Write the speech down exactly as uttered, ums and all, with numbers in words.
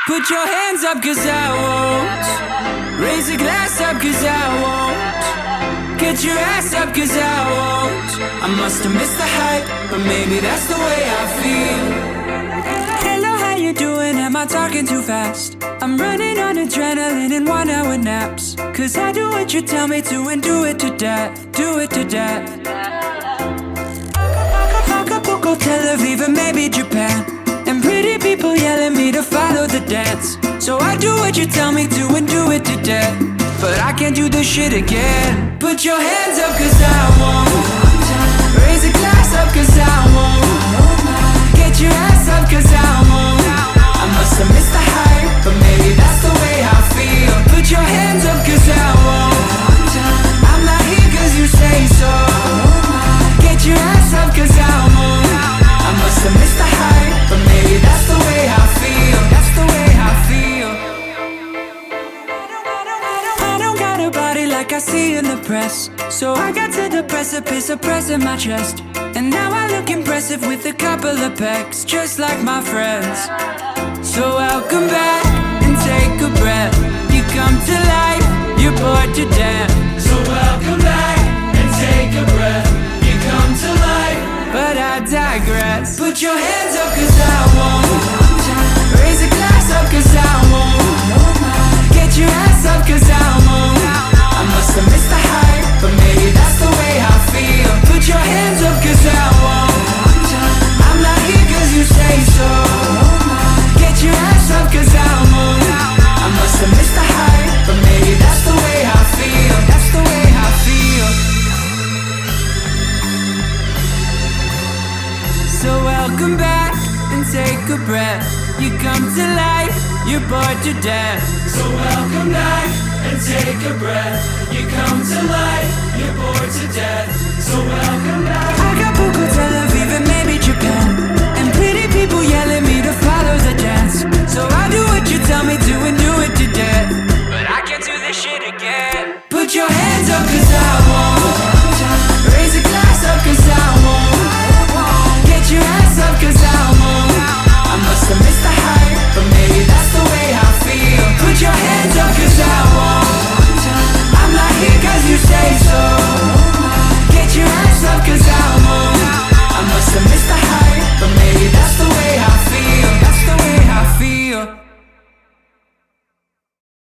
Put your hands up cause I won't. Raise a glass up cause I won't. Get your ass up cause I won't. I must have missed the hype, but maybe that's the way I feel. Hello, how you doing? Am I talking too fast? I'm running on adrenaline and one hour naps. Cause I do what you tell me to and do it to death. Do it to death. Acapulco, Tel Aviv, and maybe Japan. And pretty people yelling me to follow the dance. So I do what you tell me to and do it to death. But I can't do this shit again. Put your hands up cause I won't. Raise a glass up cause I won't. Get your ass up cause I won't. I must have missed the hype, but maybe that's the way I feel. Put your hands up cause I won't. I'm not here cause you say so. Get your ass up cause I won't. I must have missed the hype, but maybe that's the way I feel. That's the way I feel. I don't got a body like I see in the press. So I got to the precipice of pressing my chest. And now I look impressive with a couple of pecs, just like my friends. So welcome back and take a breath. You come to life, you're bored to death. So welcome back and take a breath. You come to life, but I digress. Put your hands up cause I won't. Raise a glass up cause I won't. Get your ass up cause I won't. I must have missed the hype, but maybe that's the way I feel. Put your hands up cause I won't. I'm not here cause you say so. Get your ass up cause I won't. I must have missed the hype, but maybe that's the way I feel. That's the way I feel. So welcome back and take a breath. You come to life, you're bored to death. So welcome back and take a breath. You come to life, you're bored to death. So welcome back. Acapulco, Tel Aviv, and maybe Japan. And pretty people yelling me to follow the dance. So I do what you tell me to and do it to death. But I can't do this shit again. Put your hands up cause I won't. Raise a glass up cause I won't. Get your ass up cause I won't. I must have missed the hype, but maybe that's the way I feel. Put your hands up cause I won't. I'm not here cause you say so.